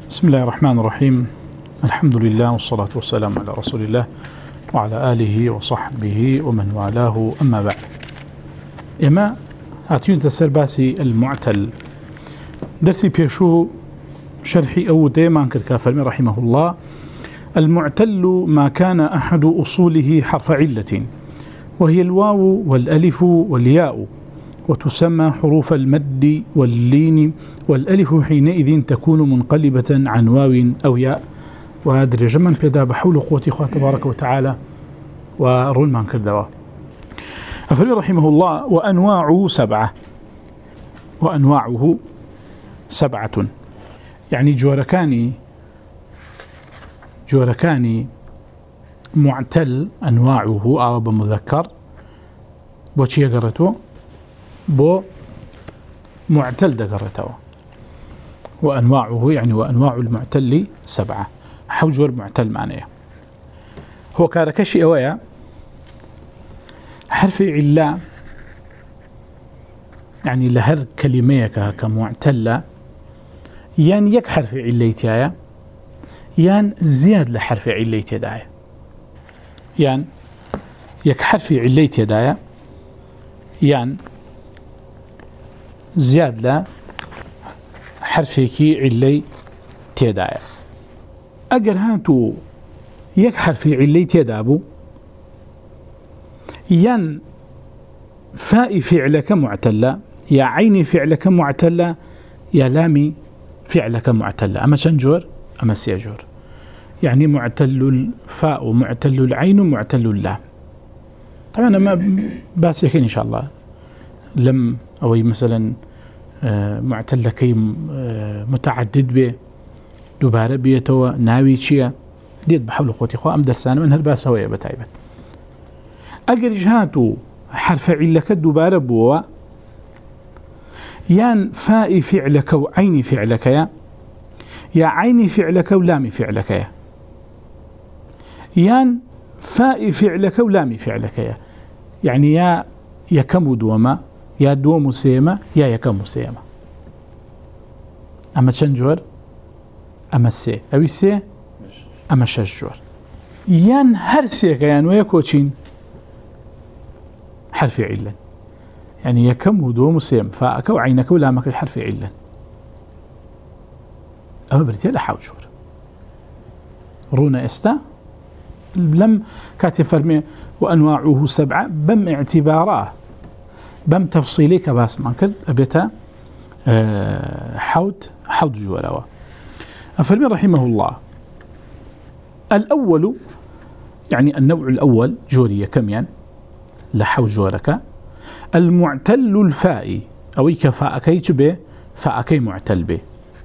بسم الله الرحمن الرحيم. الحمد لله والصلاة والسلام على رسول الله وعلى آله وصحبه ومن والاه، أما بعد. إما هاتيون تسر باسي المعتل درسي بيشو شرحي أو ديمان كالكافر رحمه الله. المعتل ما كان أحد أصوله حرف علة، وهي الواو والألف والياء، وتسمى حروف المد واللين، والألف حينئذ تكون منقلبة عن واو أو ياء. ودرج من بدا بحول قوة إخوة تبارك وتعالى ورول من كردوا. أفري رحمه الله: وأنواعه سبعة، يعني جوركاني معتل أنواعه أو بمذكر بوشي قرته بو معتل دقرته. وأنواعه يعني وأنواع المعتل سبعة. حوجور معتل معناه هو كاركشي أويا حرف علا، يعني لهر كلمة كمعتلة يان يك حرف عليتيا يان زياد لحرف عليتي دايا، يان يك حرف عليتي دايا يان زياد لا حرفكي علي تيدايا. أجر هاتو يك حرفي علي تيدابو ين فاء فعلك معتلة، يا عيني فعلك معتلة، يا لامي فعلك معتلة. أما شنجور أما سيجور، يعني معتل الفاء ومعتل العين ومعتل اللام. طبعا ما باسيكين إن شاء الله لم أو مثلا معتل كي متعدد به دوباره بيتوا ناوي شيا ديت بحول قوتي خو أم درسان من هالباس سوية بتايبة. أجر جهاتو حرف علك دوباره بوا يان فاء فعلك وعين فعلك يا عين فعلك ولام فعلك يان فاء فعلك ولام فعلك، يعني يا يكم دوما يا دوم سيما يا يكم سيما. أما شنجور أما السي أو السي أما شجور ين هرسيك يعني ويكوشين حرف علا، يعني يكم ودوم سيم فاءك وعينك ولامك الحرف علا. أما برتي لحوجور رونا استا لم كاتب فرمي وأنواعه سبعة بم اعتباراه بم تفصيلي كباس مانكر أبيتا حوت جوالوا. أفرمي رحمه الله: الأول يعني النوع الأول جورية كميان لحو جورك المعتل الفاء أو كفاءكي تبه فاءكي معتل به.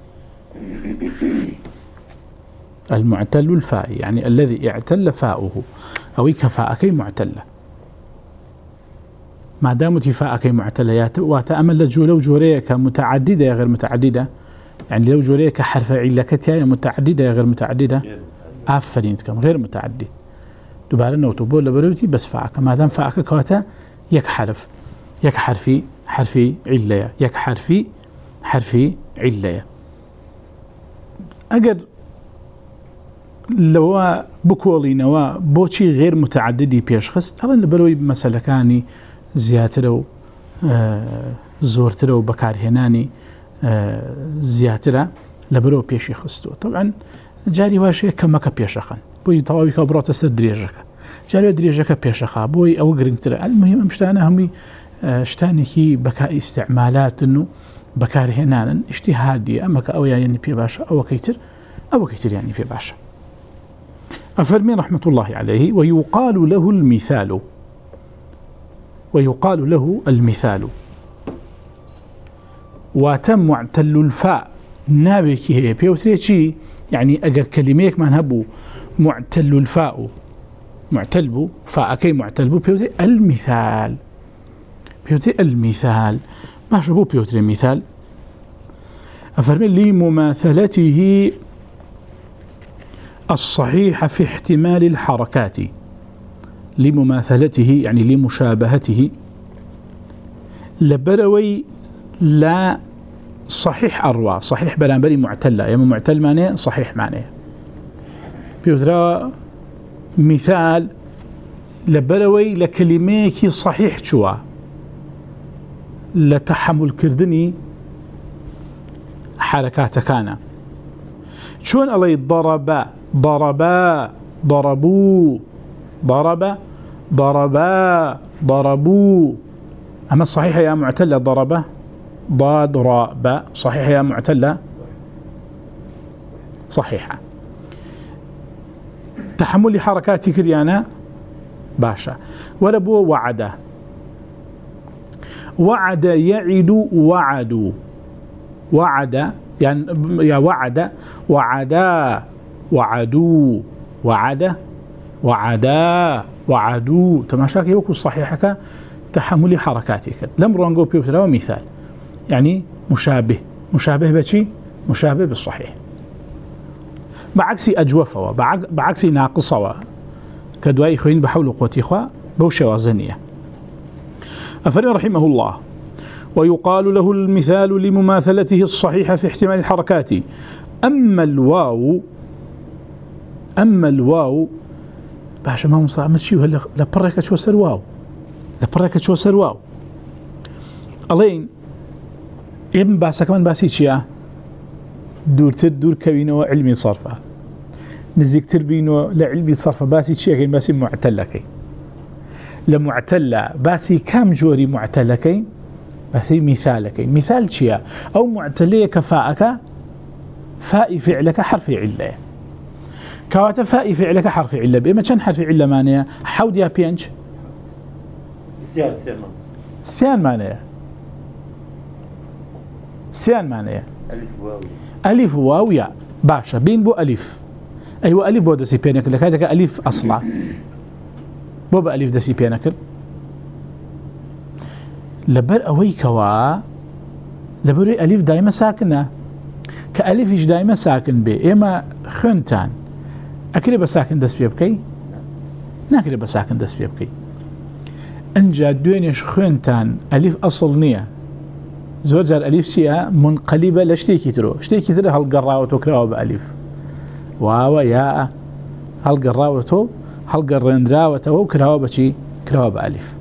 المعتل الفاء يعني الذي اعتل فاؤه أو كفاءكي معتله. ما دامت فاءكي معتله وتأمل لو جوريك متعددة غير متعددة، يعني لو جوريك حرف علكتها متعددة غير متعددة آفرين كم غير متعدد دوباره نوتو لبروتي بس فاءك ما دام فاءك كواتا يك حرفي علية يك حرفي علية. أجر لو بكولي نوا بوشي غير متعددي بيشخص طبعا لبروي مسألة كاني زياترو زورترو بكار هناني زياتره لبرو بيشي خستو. طبعا جاري واشي كمك بيشخن بوي طواوي كبرات سر دريجك جاري دريجك بيشخا بوي او غرينتر. المهم مشتانا همي شتانكي بكاء استعمالات انه بكار هنان اجتهادي اما او يعني بي باشا او كيتر يعني بي باشا. أفرمي رحمة الله عليه: ويقال له المثال واتم معتل الفاء نابكي هي بيوتريتشي، يعني أجر كلميك ما نهبو معتل الفاء معتل بو فاءكي معتل بو بيوتري المثال ما شبو بيوتري مثال. أفرمي لمماثلته الصحيح في احتمال الحركات، لمماثلته يعني لمشابهته لبروي لا صحيح أروى صحيح بلانبري معتلة يما معتل معناه صحيح معناه بيوترا مثال لبروي لكلميك صحيح شوا لتحمل كردني حركات كان شون الله ضرب ضربا ضربوا ضرب ضربا ضربوا أما الصحيح يا معتلة ضربة ضاد راء باء صحيح يا معتلة صحيحة تحمل حركات كريانا باشا ولا بو وعد وعد يعد وعدوا وعد يعني يا وعد وعدا وعدوا وعد وعدا وعدوا تماشاك يوكو صحيحك تحمل حركاتك لم رانجو بيوتلا مثال يعني مشابه بشي مشابه بالصحيح بعكس أجوفه بعكس ناقصه كدواء خوين بحول قوتي خوا بوشة وزنية أفري رحمه الله ويقال له المثال لمماثلته الصحيحة في احتمال الحركات أما الواو باشا ما مصطلح متشيو لبركة شو سر واو لبركة شو سر واو ألين ابن باسا كمان باسي شيا دور كوينه علمي صرفه نزيك تربينه لعلمي صرفه باسي شيا كين باسي معتلكي لمعتلة باسي كام جوري معتلكي باسي مثالكي مثال شيا أو معتلية كفاءك فاء فعلك حرف علة كواتا فاء فعلك حرف علة بإما كان حرف علة مانيا حود يا بينج سيان مانيا سيان معناه ألف واو يا باشا بين بو ألف أيوة ألف بو دسي بينكل لكاتك ألف أصلا بو بألف دسي بينكل لبر أوي كوا لبر ألف دايما ساكنة كألف إيش دايما ساكن بي إما خنتان أكري بساكن دس بيبكي ناكري بساكن دس بيبكي أنجا دوينش خنتان ألف أصل نية زوجة الألف شيئا منقلبة لشتيكي ترو شتيكي ترو هالقراوة كراوة بألف واو ياء هالقراوة هالقرندراوة وكراوة بشي كراوة بألف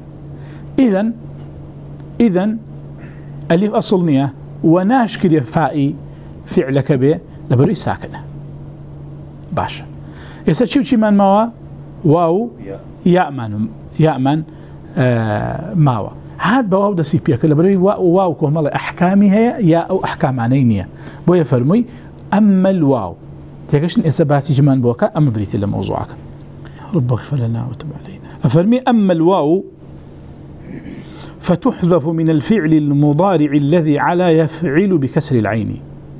إذن ألف أصل نية وناشكري فائي فعلك به لبروي ساكنة باشا يسا شي من ماوا واو يأمن ماوا هاد بواو دسي بيك لبروي واو كو مال احكامها يا او احكام عنينيه بو يفرمي اما الواو تيكش الاسباسي جمان بوكا اما بريت لموضوعك رب اغفر لنا وتب علينا افرمي اما الواو فتحذف من الفعل المضارع الذي على يفعل بكسر العين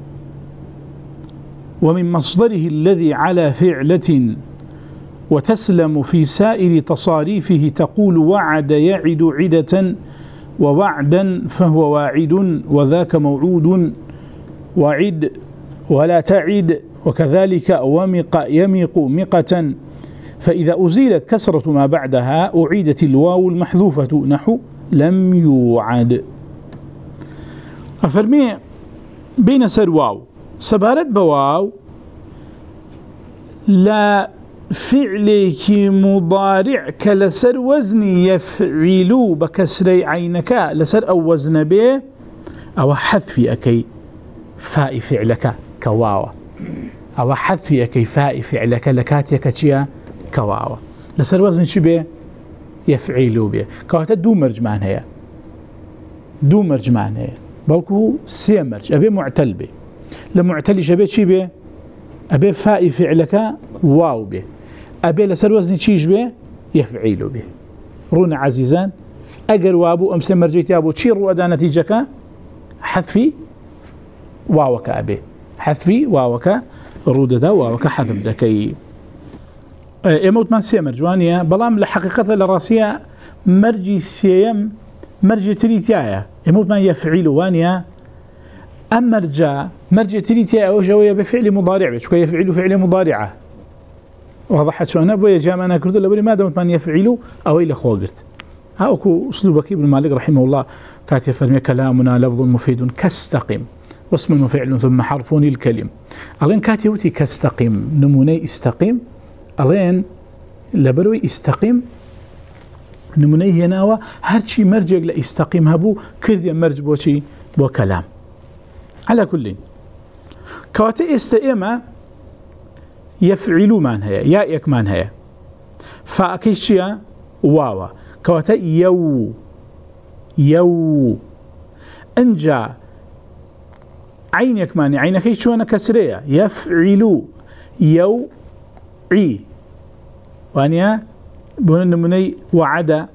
ومن مصدره الذي على فعلة وتسلم في سائر تصاريفه تقول وعد يعد عدة ووعدا فهو واعد وذاك موعود وعد ولا تعد وكذلك ومق يمق مقة فإذا أزيلت كسرة ما بعدها أعيدت الواو المحذوفة نحو لم يوعد أفرمي بين سر واو سبارت بواو لا فعلك مضارع كلسر وزن يفعل بكسر عينك لسر أو وزن به أو حذف أكي فاء فعلك كواو أو حذف أكي فاء فعلك لكاتيك تشيا كواو لسر وزن شبه يفعل به كواتا دو مرجمان هي دو مرجمان هي بلكو سيمرج أبي معتل به لمعتل شبه شبه أبي فاء فعلك واو به أبي لسر وزن تشيش به يفعل به رونا عزيزان أجر وابو أمس مرجيتي أبو تشير وأدا نتيجك حذفي واوك أبي حذفي واوك روددا واوك حذف دكي يموت من سي مرجوانية بلام لحقيقة للراسية مرجي سيم مرجي تريتيايا يموت من يفعل وانيا أما مرجي تريتيايا وجوية بفعل مضارع شكو يفعل فعل مضارعة وضحت شو أنا بويا جامعنا كردو لبري ما دمت من يفعل أو إلى خوغرت هاوكو أسلوبك ابن مالك رحمه الله كاتب فرمي كلامنا لفظ مفيد كاستقم واسم وفعل ثم حرف الكلم ألين كاتيوتي كاستقيم نموني استقيم ألين لبروي استقيم نموني هناوا هرشي مرجع لاستقيم هبو كردي مرج بوشي بو كلام على كل كواتي استئما يفعلوا من هي ياك من هي فاكيشيا واوا كواتي يو انجا عينك ماني عينك شلون كسريه يفعلوا يوعي وانيا بنمني وعد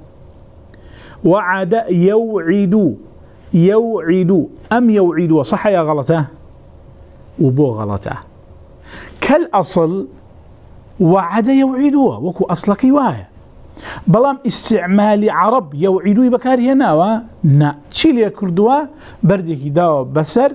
يوعد ام يوعد صح يا غلطه وبو غلطه كالاصل وعد يوعدوا وكو اصلك وايه بلام استعمال عرب يوعدوا بكاري هنا نا تشيلي كردوا بردك داو بسر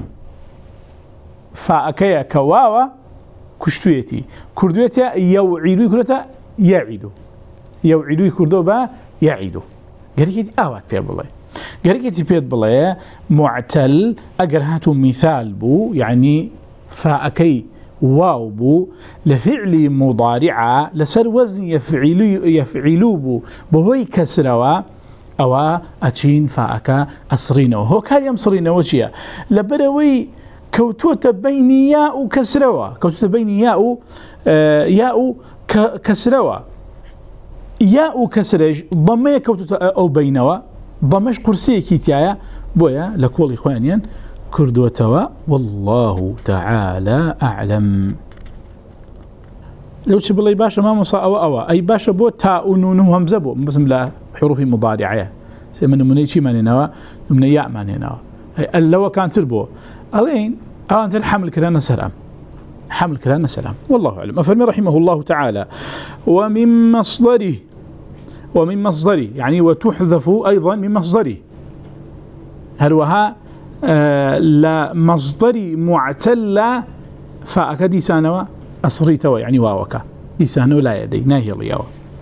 فاكيا كواوا كشتويتي كردويتي يوعدوا كرتا يعيدوا كردوا با يعيدوا قريتي اوات بيد بالله قريتي بيد بالله معتل اجر هاتو مثال بو يعني فاكي واو بو لفعل مضارعه لسر وزن يفعلوا بو بهوي كسروا او اتشين فاكا اسرينه هو كان يمصرينه وشيا لبروي كوتوت بين ياء كسروا كوتوت بين ياء كسروا ياء كسرج ضمه كوتوت او بينوا ضمش قرسي كيتيا بويا لكل اخوانيا كردوتوا والله تعالى اعلم لو تشبل لي باشا ما مصا او اي باشا بو تاء ونون همزه بو بسم الله حروف مضارعه سمن منيشي مانينا من ياء مانينا لو كان تربو الين انت الحمل كلنا سلام حمل كلنا سلام والله اعلم افرمي رحمه الله تعالى ومن مصدره يعني وتحذف ايضا من مصدره هروها لا مصدري معتل فاكدي سانوا اصريتوا يعني واوكا لسانه لا يدي ناهي الياو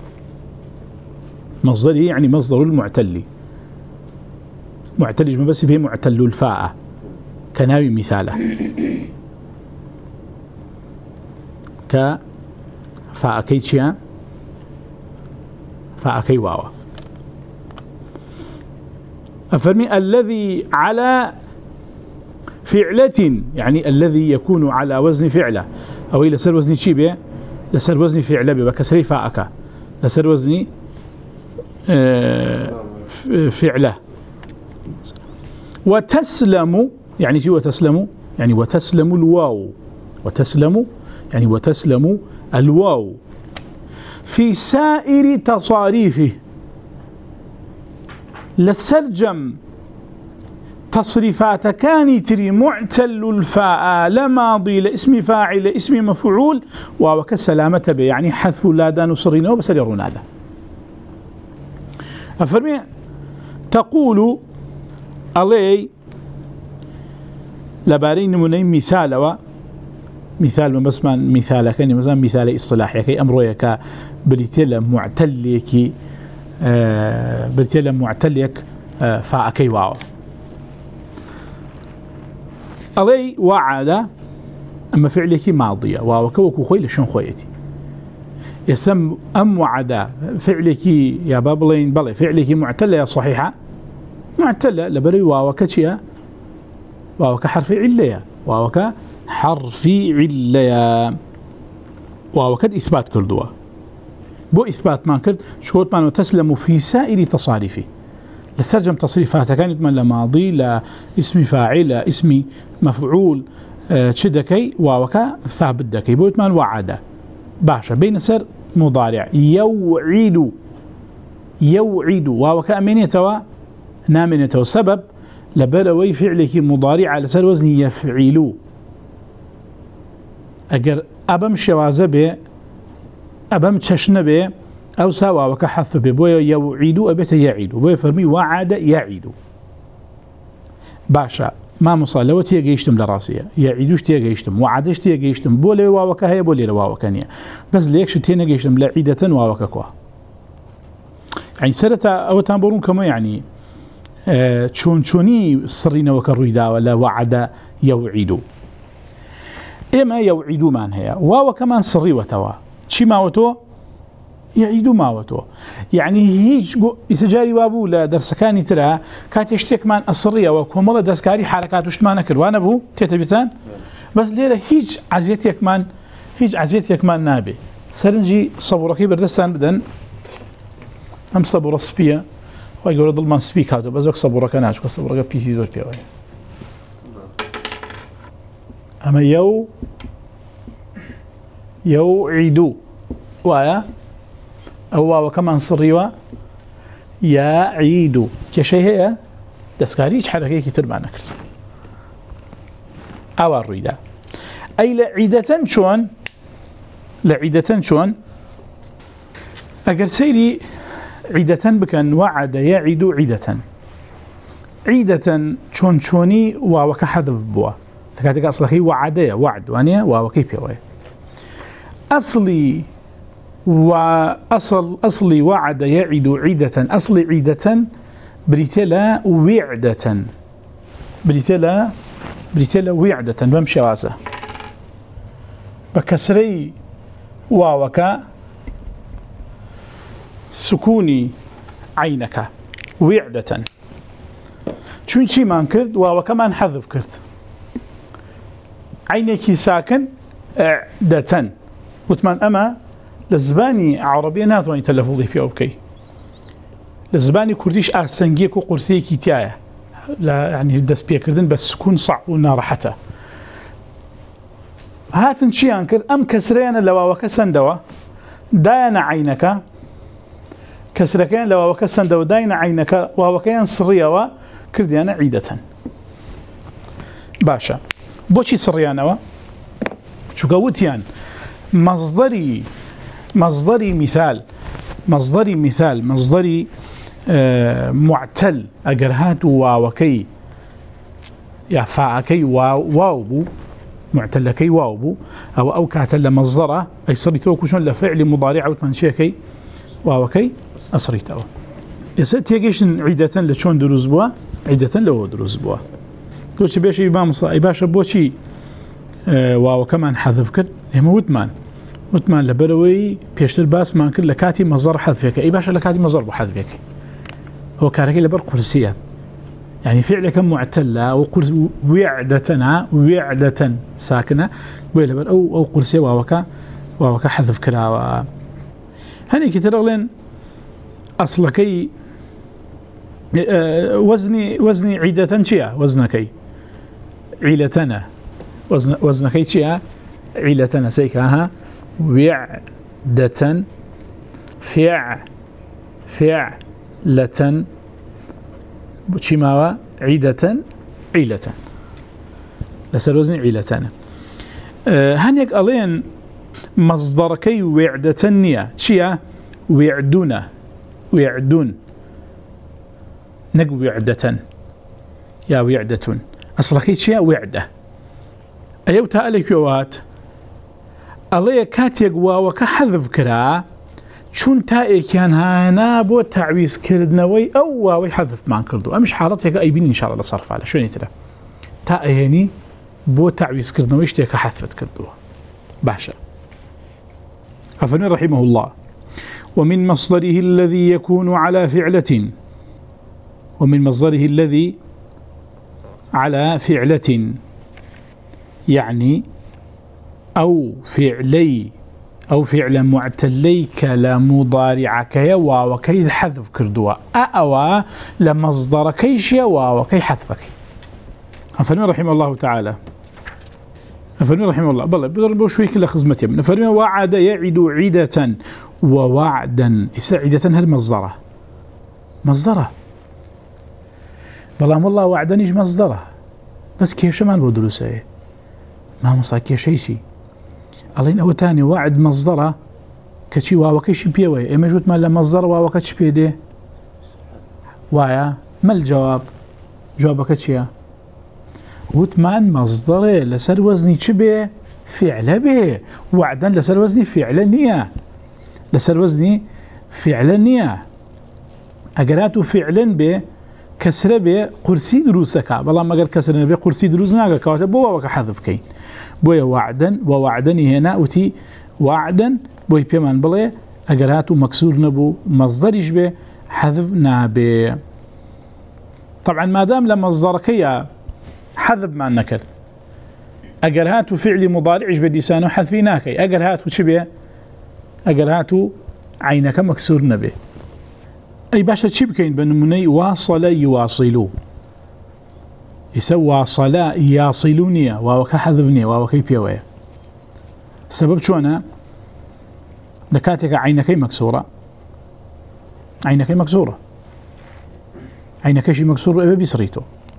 مصدري يعني مصدر المعتل معتل ما بس به معتل الفاء كناوي مثاله ك فاكيتشيا فاكي واوا أفرمي الذي على فعلة يعني الذي يكون على وزن فعلة أو لسر وزن شيبه لسر وزن فعلة بكسري فاءك لسر وزن فعلة وتسلم يعني شو وتسلم يعني وتسلم الواو وتسلم يعني وتسلم الواو في سائر تصاريفه لسرجم تصريفات كان تري معتل الفاء لماضي لاسم فاعل اسم مفعول وكسلامة به يعني حذف لا دان صرينه وبسريرون هذا أفرمي تقول علي لبارين منين مثال مثال بس من مثال كان مثلا مثال اصطلاحي كي امرويك بريتيل معتلك بريتيل معتلك فاكي واو علي وعد اما فعلك ماضيه واو كوكو خويل شون خويتي يسم ام وعد فعلك يا بابلين بل فعلك معتله يا صحيحه معتله لبري واو كتشيا واو كحرف عله واو كحرف عله واو كد اثبات كردوا بو اثبات ما كرد شوط ما تسلم في سائر تصاريفه لسرجم تصريفاتها كانت من لماضي لا اسم فاعل لا اسم مفعول تشدكي واوكا ثابت دكي بوت مان وعد باشا بين سر مضارع يوعد واوكا امنيتوا نامنيتوا سبب لبلوي فعلك مضارع على سر وزن يفعلوا اگر ابم شوازه أبم تشنبه أو سوا وكحذف ببويا يوعد أبت يعيد بويا فرمي وعد يعيد باشا ما مصالوة تيجيشتم لراسية يعيدوش تيجيشتم وعدش تيجيشتم بولي واوكا هي بولي واوكانية بس ليكش تيجيشتم لعيدة واوكاكوا يعني سرتا أو تنبرون كما يعني چۆنی سڕینەوە کە ڕوویداوە لە وعدە یەوعیدو. ئێمە یەوعیدومان هەیە، واوەکەمان سڕیوەتەوە، چی ماوەتۆ؟ یەعیدو ماوەتۆ. یعنی هیچ ئیسەجاری وابوو لە دەرسەکانی ترە کاتێ شتێکمان ئەسڕیەوە کۆمەڵە دەستکاری حرەکات و شتمان نەکردوانە بوو تێتە بیتان، بەس لێرە هیچ عەزیەتێکمان نابێ. سەرنجی سەبوڕەکەی بەردەستان بدەن. ئەم سەبوڕە سپیە، خۆی گەورە دڵمان سپی کاتەوە، بەس وەک سەبوڕەکە ناچوە، سەبوڕەکە پیسی زۆر پێوەیە. ئەمە یەوعیدو وایە؟ ئەو واوەکەمان سڕیوە یەعیدو، کێشەی هەیە دەستکاری هیچ حرەکەیەکی ترمان نەکرد، ئاوا ڕوویدا. ئەی لە عیدەتەن چۆن؟ ئەگەر سەیری عیدەتەن بکەن، وعدە یەعیدو عیدەتەن. عیدەتەن چۆنی واوەکە حەذف بووە لە کاتێک ئەسڵەکەی وعدەیە، وعد وانە واوەکەی پێوەیە. أصلي وعد يعد عيدة، أصلي عيدة بريتلا وعدة، بريتلا وعدة بمشي واسه بكسري واوكا سكوني عينك وعدة. چون چی مان کرد؟ واوكا من حذف کرد، عينك ساكن عدة وثمان أما لزباني عربية ناتواني تلفظي فيها أوكي، لزباني كرديش أسنجيك وقرسي كتاية، لا يعني الدس بيكردن بس سكون صعب ونارحته. هاتن شي أنكر أم كسرين لو وكسن دوا داينا عينك، كسركين لو وكسن دوا داينا عينك ووكين صريا وكرديانا عيدة. باشا بوشي صريانا شو قوتيان مصدري مثال معتل اگر هاتو واوكي يا فاكي واو معتلكي واو او كاتل مصدره اي صريتو كشون لفعل مضارع او تمنشيكي واوكي اصريتو يسات يجيش عيدة لشون دروز بوا عيدة لو دروز بوا قلت بيشي امام صاحب باشا بوشي واو كمان حذف كد هم وتمان لبروي بيشتر باس ما كل لكاتي مصدر حذفك اي باشا لكاتي مصدر بحذفك هو كاركي لبر قرسيه يعني فعلك معتله وقرس وعدة ساكنه ولا او قرسيه واوكا حذف كلا هني كترغلين اصلكي وزني عيدة شيا وزنكي عيلتنا وزنكي شيا عيلتنا سيكاها وعدة فعلة بشماوة عيدة عيلة لسر وزن عيلتنا هنيك ألين مصدركي وعدة نية شيا وعدون نقو وعدة يا وعدة أصلكي شيا وعدة أيو تألي كوات أليه كاتيق واوكا حذف كرا چون تائي كان هانا بو تعويز كردنوي أو واوي حذف مان كردو أمش حالتك أي بين إن شاء الله لصرف على شو نترى تائي هني بو تعويز كردنوي اشتيك حذفت كردو باشا أفنى رحمه الله ومن مصدره الذي يكون على فعلة يعني أو فعل معتلي كلمضارعك يوا وكي حذف كردوا أو لمصدركي شيا وكي حذفك أفنى رحمه الله تعالى أفنى رحمه الله بالله بضربوا شوي كل خزمتي من أفنى وعد يعد عيدة ووعدا عيدة هل مصدره بلام والله وعدا نيج مصدره بس كيف ما البدروسه ما مصاكي شيء ألين أو تاني وعد مصدره كشي واوكيش بيوي إما جوت ما لمصدر واوكيش بيده وايا ما الجواب جوابك شيا وثمان مصدره لسر وزني شبه فعل به وعدا لسر وزني فعل نية أجراتو فعلا به كسر به قرسي دروسك بلا ما قال كسر به قرسي دروسنا كواتا بوا وكحذف كين بويا وعدا ووعدني هنا وتي وعدا بوي بيمان بلا أجرهاتو مكسور نبو مصدر يشبه حذف نابه طبعا ما دام لمصدركية حذف مع النكل أجرهاتو فعل مضارع يشبه لسانه حذفي ناكي أجرهاتو شبه أجرهاتو عينك مكسور نبه أي باشا تشبكين بنموني واصل يواصلوا يسوى واصل يواصلوني ووكا حذفني ووكا بيوية سبب شونا دكاتك عينكي مكسورة عينكي مكسورة عينكي مكسور أبي بيسريتو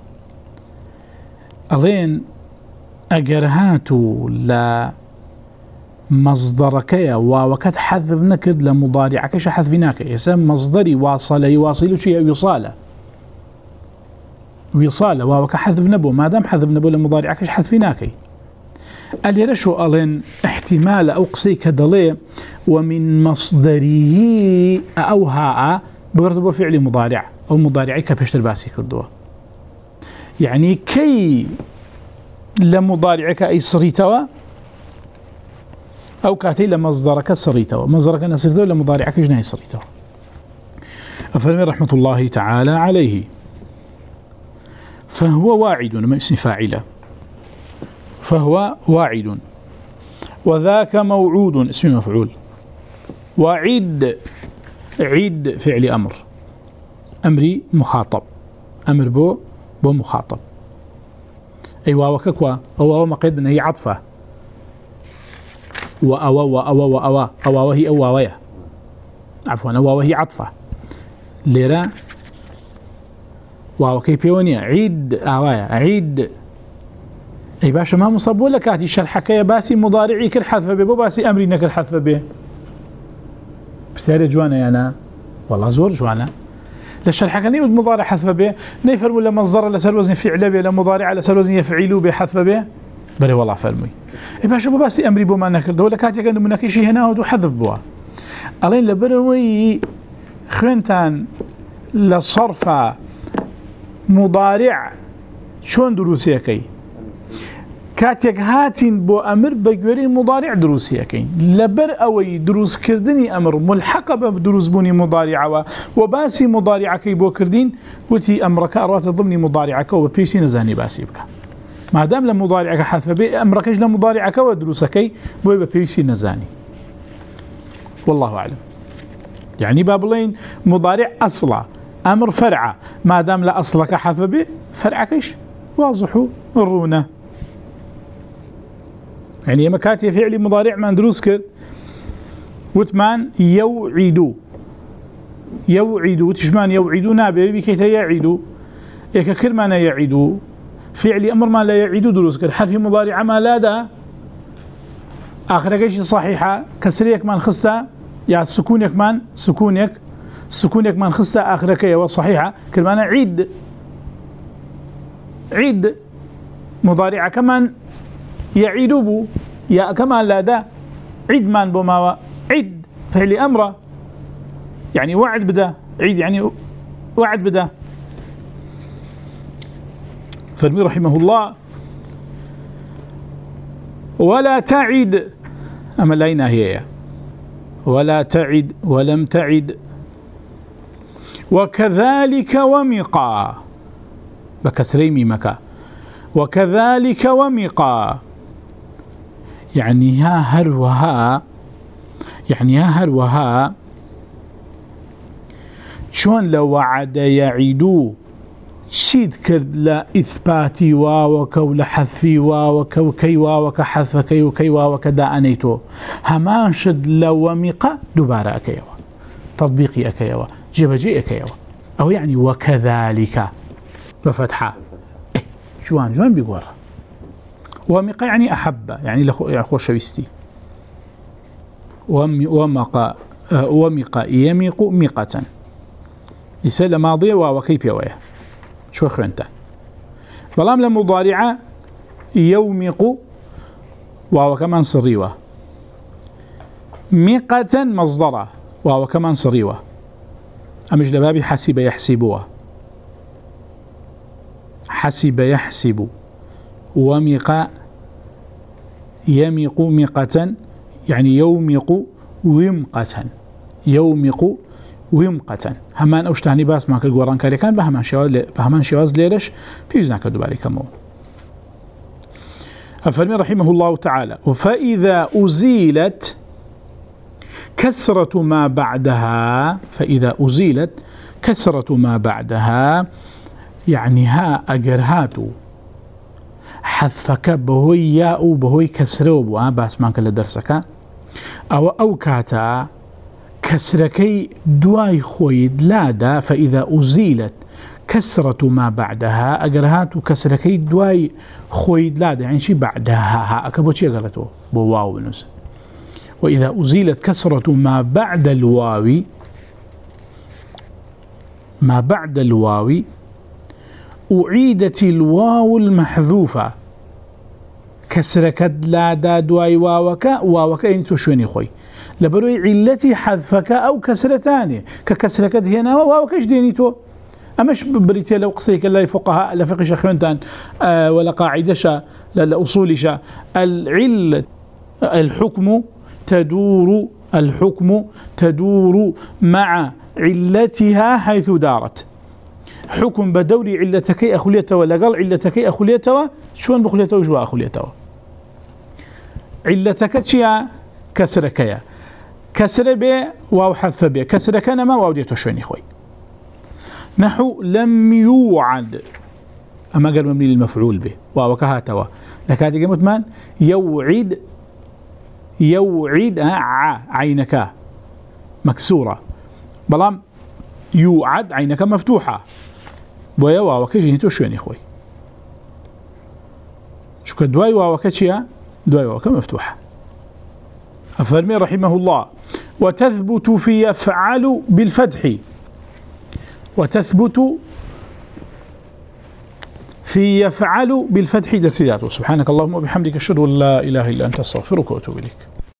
ألين أجرهاتو لا مصدركيا ووكت حذف نكد لمضارعكش حذفناك يسمى مصدري واصل يواصل شيء وصال ووك حذف نبو ما دام حذف نبو لمضارعكش حذفناك قال يرشو ألين احتمال أو قصي كدلي ومن مصدره أو هاء بغرتبه فعل مضارع أو مضارعي كبشتر باسي كردوه يعني كي لمضارعك أي صريتوا أو كاتي لمصدرك صريتوا مصدرك نصريتوا لمضارعك جناي صريتوا أفرمي رحمة الله تعالى عليه فهو واعد ما اسم فاعله فهو واعد وذاك موعود اسم مفعول وعد عد فعل أمر أمري مخاطب أمر بو مخاطب أي واوككوا أو ما قيد هي عطفة وأوا وهي أواوية عفوا أوا وهي عطفة لرا واوكي بيونيا عيد أوايا عيد أي باشا ما مصاب ولا كاتي شرحك باسي مضارعي كالحذف به بو باسي أمري نك الحذف به بسيارة جوانا أنا والله زور جوانا للشرحك نيود مضارع حذف به نيفر ولا مصدر لسر وزن فعل به لمضارع لسر وزن يفعلوا به حذف به بلي والله فرمي اي باشا بو باسي امري بو ما نكرد ولا كاتي كان منك شيء هنا ودو حذف بوا الين لبروي خنتان لصرف مضارع شلون دروسيكي كاتيك هاتين بو امر بغيري مضارع دروسيكي لبر اوي دروس كردني امر ملحقه بدروس بوني مضارع وباسي مضارعك بو كردين وتي امرك اروات ضمن مضارعك وبيسي نزاني باسي بك ما دام لمضارعك حذف به امرك لمضارعك ودروسك بو بيسي نزاني والله اعلم يعني بابلين مضارع اصلا امر فرع ما دام لا اصلك حذف به فرعكش واضح الرونه يعني مكاتي فعل مضارع ما ندروس كرد وثمان يوعدوا تشمان يوعدوا نابي بكيتا يعيدوا يك كرمانا يعيدوا فعل امر ما لا يعيدوا دروس كرد حرف مضارع ما لا دا اخر شيء صحيحه كسريك ما نخصها يا سكونك مان سكونك ما نخصها اخرك يا صحيحه كرمانا عيد مضارع كمان يعيدوا بو يا كمان لا دا عيد مان بو ما عيد فعل امره يعني وعد بدا عيد يعني وعد بدا فرمي رحمه الله ولا تعد أما لينا هي ولا تعد ولم تعد وكذلك ومقا بكسري ميمك وكذلك ومقا يعني ها هر وها شون لو وعد يعيدو شيد كرد لا إثباتي واوك ولا حذفي واوك وكي واوك حذف كي وكي واوك دا أنيتو همان شد لو ومقا دبارة أكيوا تطبيقي أكيوا جبجي أكيوا أو يعني وكذلك بفتحة جوان بيقول ومقا يعني أحب يعني خوش شويستي ومقا يمق مقة يسأل ماضية وكي بيوية شو خرنتا بلام لمضارعة يومق وهو كمان صريوة مقة مصدرة وهو كمان صريوة أمج لبابي حسب يحسبوها حسب يحسب ومق يمق مقة يعني يومق ومقة يومق ومقة همان أوشتاني باس ماك القرآن كاري كان بهمان شواز ليرش بيوزنا كدو بالي كمو أفرمي رحمه الله تعالى فإذا أزيلت كسرة ما بعدها فإذا أزيلت كسرة ما بعدها يعني ها أجرهاتو حذفك بهوي ياء بهوي كسروب باس مانك لدرسك أو كاتا كسركي دواي خويد لادا فإذا أزيلت كسرة ما بعدها أجرهاتو كسركي دواي خويد لادا يعني شي بعدها أكبو شي قالتو بواو نس وإذا أزيلت كسرة ما بعد الواو أعيدت الواو المحذوفة كسركت لادا دواي واوك يعني توشوني خوي لبروي علتي حذفك أو كسرتان ككسركت هنا واوك جديني تو أمش بريتي لو قصيك الله فقهاء لفقه شخيونتان ولا قاعدة شا لأصول شا الحكم تدور مع علتها حيث دارت حكم بدوري علتك أخليته ولا قال علتك أخليته شلون بخليته وجوا أخليته علتك شيا كسركيا كسر به واو حذف به كسرك أنا ما واو ديته شوني خوي نحو لم يوعد أما قال مبني للمفعول به واو كهاتوا لكاتي قمت من يوعد عينك مكسورة بلام يوعد عينك مفتوحة بويا واو كجينيتو شوني خوي شو كدواي واو كشيا دواي واو مفتوحة أفرمي رحمه الله وتثبت في يفعل بالفتح وتثبت في يفعل بالفتح درسياته سبحانك اللهم وبحمدك أشهد أن لا إله إلا أنت أستغفرك وأتوب إليك